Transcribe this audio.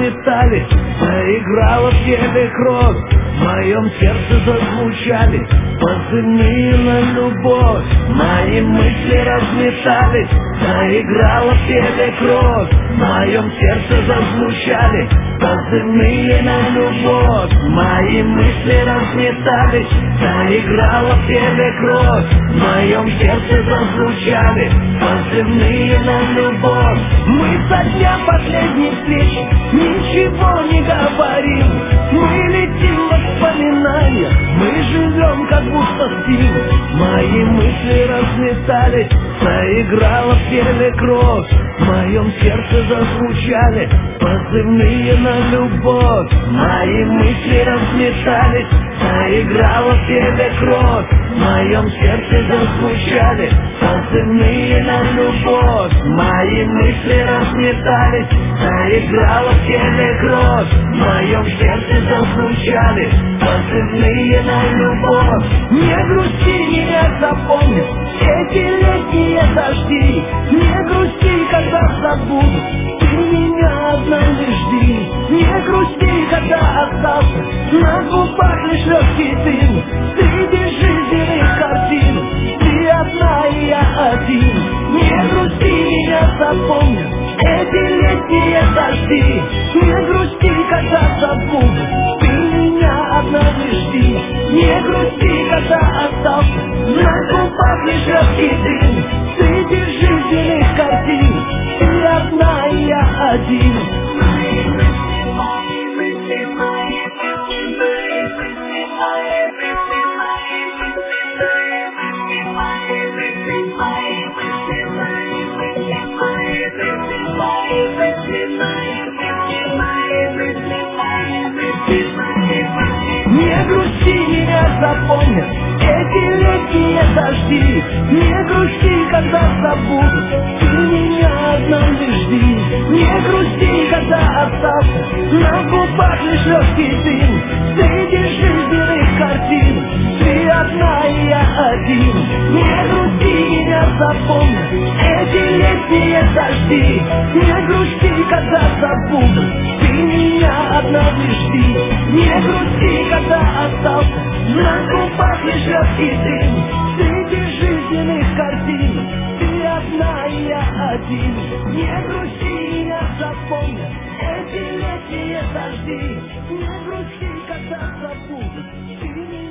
разметали, заиграла в теле кровь, в моем сердце зазвучали позывные на любовь. Мои мысли разметались, заиграла в теле кровь, в моем сердце зазвучали позывные на любовь. Мои мысли разметались, заиграла в теле кровь, в моем сердце зазвучали позывные на любовь. Мы со дня последней встречи ничего не говорим, мы летим в воспоминания, мы живем как будто спим. Мои мысли разметались, заиграла в теле кровь, в моем сердце зазвучали позывные на любовь. Мои мысли разметались, заиграла в теле кровь, в моем сердце зазвучали позывные на любовь. Мои мысли разметались, заиграла в теле кровь, в моем сердце зазвучали позывные на любовь. Не грусти, меня запомни эти летние дожди, не грусти, когда забуду, ты меня однажды жди. Не грусти, когда остался на губах лишь легкий дым среди жизненных картин, ты одна и я один. Не грусти, меня запомни эти летние дожди, не грусти, когда забуду, ты меня однажды жди. Не грусти, когда остался на губах лишь легкий дым среди жизненных картин, ты одна и я один. Не грусти, меня запомнят эти летние дожди, не грусти, когда забуду, ты меня однажды жди. Не грусти, когда остался на губах лишь легкий дым среди жизненных картин, ты одна и я один. Не грусти, меня запомнят эти летние дожди, не грусти, когда забуду, ты меня однажды жди. Не грусти, когда остался на губах лишь легкий дым среди жизненных картин, ты одна и я один. Не грусти, меня запомнят эти летние дожди, не грусти, когда забуду, ты меня